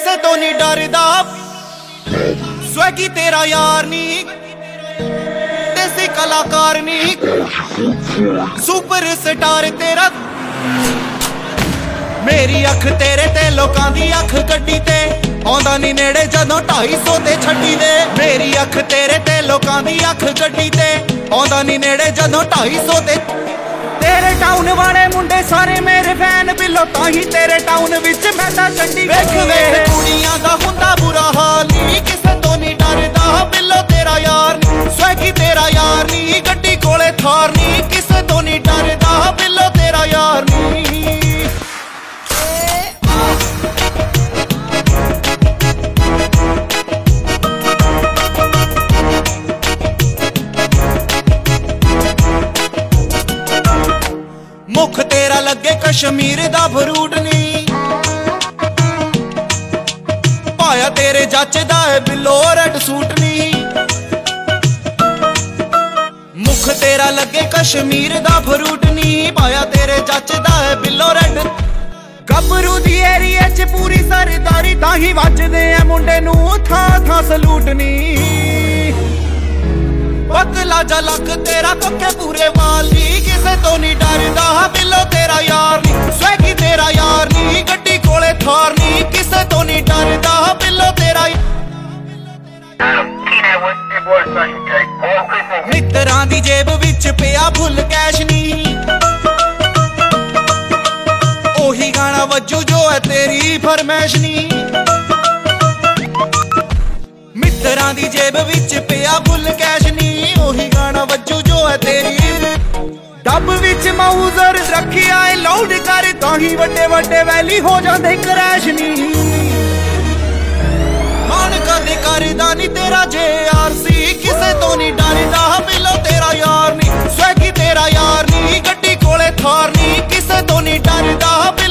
ਕਿਸੇ ਤੋਂ ਨਹੀਂ ਡਰਦਾ ਸਵੈਗੀ ਤੇਰਾ ਯਾਰ ਨੀ ਦੇਸੀ ਕਲਾਕਾਰ ਨੀ ਸੁਪਰ ਸਟਾਰ ਤੇਰਾ ਮੇਰੀ ਅੱਖ ਤੇਰੇ ਤੇ ਲੋਕਾਂ ਦੀ ਅੱਖ ਗੱਡੀ ਤੇ ਆਉਂਦਾ ਨੀ ਨੇੜੇ ਜਦੋਂ 250 ਤੇ ਛੱਡੀ ਦੇ ਮੇਰੀ ਅੱਖ ਤੇਰੇ ਤੇ ਲੋਕਾਂ ਦੀ ਅੱਖ ਗੱਡੀ ਤੇ ਆਉਂਦਾ ਨੀ ਨੇੜੇ ਜਦੋਂ 250 ਤੇ ਤੇਰੇ ਟਾਊਨ ਵਾਲੇ ਮੁੰਡੇ ਸਾਰੇ ਮੇਰੇ ਫੈਨ ਬਿੱਲੋ ਤਾਂ ਹੀ ਤੇਰੇ ਟਾਊਨ ਵਿੱਚ ਮੈਂ ਤਾਂ ਚੰਡੀ ਵੇਖ ਵੇਖ ਕੁੜੀਆਂ ਦਾ ਹੁੰਦਾ ਬੁਰਾ ਹਾਲ ਨੀ ਕਿਸੇ ਤੋਂ ਨਹੀਂ ਡਰਦਾ ਬਿੱਲੋ ਤੇਰਾ ਯਾਰ ਨੀ ਸਵੈਗੀ ਤੇਰਾ ਯਾਰ ਨੀ ਗੱਡੀ ਕੋਲੇ ਥਾਰ ਨੀ ਕਿਸੇ ਤੋਂ ਨਹੀਂ ਡਰਦਾ ਬਿੱਲੋ ਤੇਰਾ ਯਾਰ ਨੀ ਮੁਖ ਤੇਰਾ ਲੱਗੇ ਕਸ਼ਮੀਰ ਦਾ ਫਰੂਟ ਨੀ ਪਾਇਆ ਤੇਰੇ ਜੱਚਦਾ ਏ ਬਿੱਲੋ ਰੈਡ ਸੂਟ ਨੀ ਮੁਖ ਤੇਰਾ ਲੱਗੇ ਕਸ਼ਮੀਰ ਦਾ ਫਰੂਟ ਨੀ ਪਾਇਆ ਤੇਰੇ ਜੱਚਦਾ ਏ ਬਿੱਲੋ ਰੈਡ ਗੱਭਰੂ ਦੀ ਏਰੀਏ 'ਚ ਪੂਰੀ ਸਰਦਾਰੀ ਤਾਂ ਹੀ ਵੱਜਦੇ ਐ ਮੁੰਡੇ ਨੂੰ ਥਾਂ ਥਾਂ ਸਲੂਟ ਨੀ ਪਤਲਾ ਜਾ ਲੱਕ ਤੇਰਾ ਕੋਕੇ ਪੂਰੇ ਵਾਲ ਨੀ ਕਿਸੇ ਤੋਂ ਨਹੀਂ ਡਰਦਾ ਬਿੱਲੋ ਤੇਰਾ ਯਾਰ ਨੀ ਸਵੈਗੀ ਤੇਰਾ ਯਾਰ ਨੀ ਗੱਡੀ ਕੋਲੇ ਥਾਰ ਨੀ ਕਿਸੇ ਤੋਂ ਨਹੀਂ ਡਰਦਾ ਬਿੱਲੋ ਤੇਰਾ ਮਿੱਤਰਾਂ ਦੀ ਜੇਬ ਵਿੱਚ ਪਿਆ ਫੁੱਲ ਕੈਸ਼ ਨੀ ਉਹੀ ਗਾਣਾ ਵੱਜੂ ਜੋ ਹੈ ਤੇਰੀ ਫਰਮੈਸ਼ ਨੀ ਮਿੱਤਰਾਂ ਦੀ ਜੇਬ ਵਿੱਚ ਪਿਆ ਫੁੱਲ ਕੈਸ਼ ਨੀ ਉਹੀ ਗਾਣਾ ਵੱਜੂ ਜੋ ਹੈ ਤੇਰੀ ਡੱਬ ਵਿੱਚ ਮਾਊਜ਼ਰ ਰੱਖਿਆ ਏ ਲਾਊਡ ਕਰ ਤਾਂ ਹੀ ਵੱਡੇ ਵੱਡੇ ਵੈਲੀ ਹੋ ਜਾਂਦੇ ਕਰੈਸ਼ ਨੀ ਮਾਨ ਕਦੇ ਕਰਦਾ ਨੀ ਤੇਰਾ JRC ਕਿਸੇ ਤੋਂ ਨਹੀਂ ਡਰਦਾ ਬਿੱਲੋ ਤੇਰਾ ਯਾਰ ਨੀ ਸਵੈਗੀ ਤੇਰਾ ਯਾਰ ਨੀ ਗੱਡੀ ਕੋਲੇ ਥਾਰ ਨੀ ਕਿਸੇ ਤੋਂ ਨਹੀਂ ਡਰਦਾ